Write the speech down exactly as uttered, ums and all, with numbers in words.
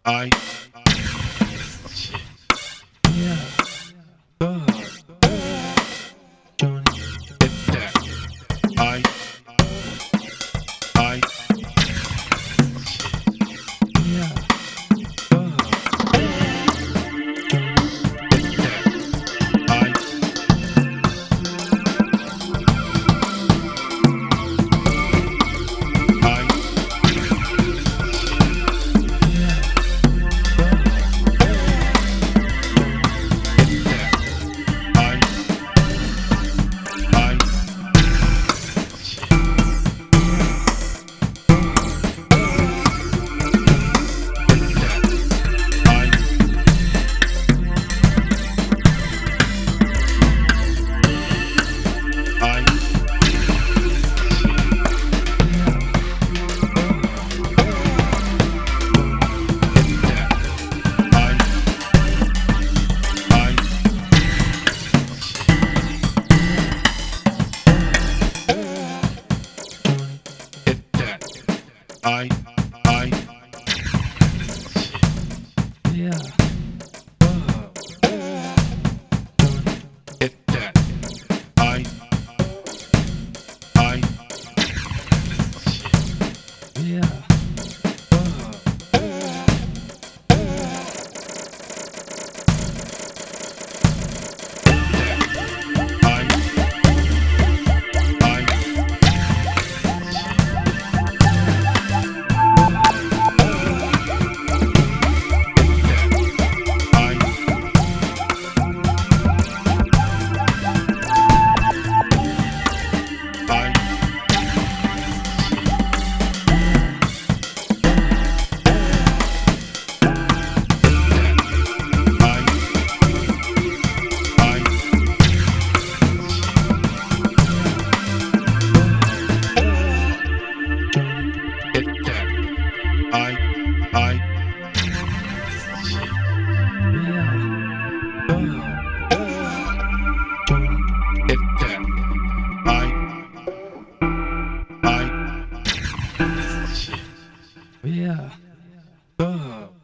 I Yeah. uh, Don't hit that. I I yeah. uh, Don't hit that. I I yeah. uh, Don't hit that. I I yeah. uh, hit that. I I Yeah. uh, Don't hit that. I I yeah. uh, Don't hit that. I I yeah. uh, Don't hit that. I I yeah. uh, hit that. I I uh, hit that. I I Yeah. uh, hit that. I I Yeah. uh, Don't hit that. I I yeah. uh, Don't hit that. I I yeah. uh,